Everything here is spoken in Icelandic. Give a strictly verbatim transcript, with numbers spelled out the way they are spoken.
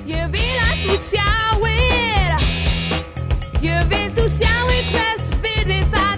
Ég vil að þú sjáir Ég vil þú sjáir hvers virði það